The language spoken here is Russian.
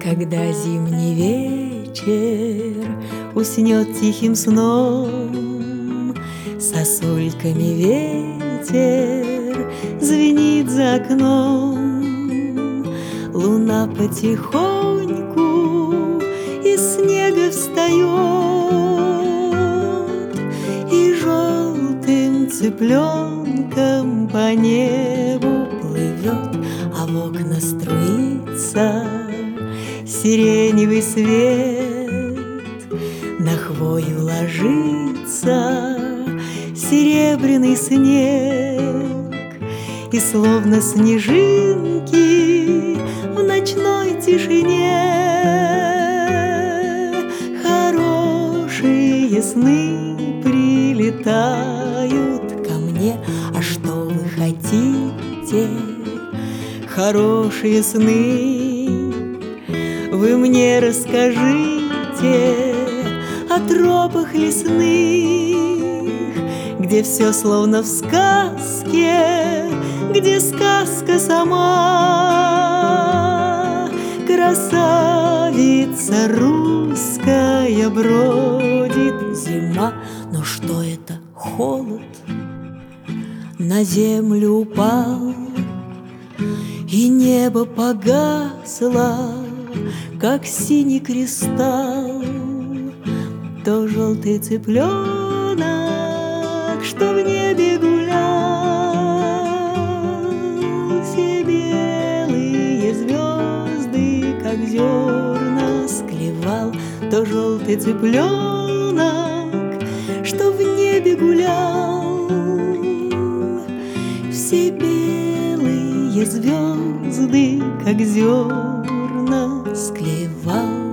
Когда зимний вечер уснет тихим сном, сосульками ветер звенит за окном. Луна потихоньку из снега встает и желтым цыпленком по небу плывет, а в окна струится сиреневый свет. На хвою ложится серебряный снег, и словно снежинки в ночной тишине хорошие сны прилетают ко мне. А что вы хотите, хорошие сны? Вы мне расскажите о тропах лесных, где все словно в сказке, где сказка сама. Красавица русская бродит зима. Но что это? Холод на землю упал, и небо погасло, как синий кристалл. То желтый цыпленок, что в небе гулял, все белые звезды, как зерна, склевал. То желтый цыпленок, что в небе гулял, все белые звезды, как зерна, склевал.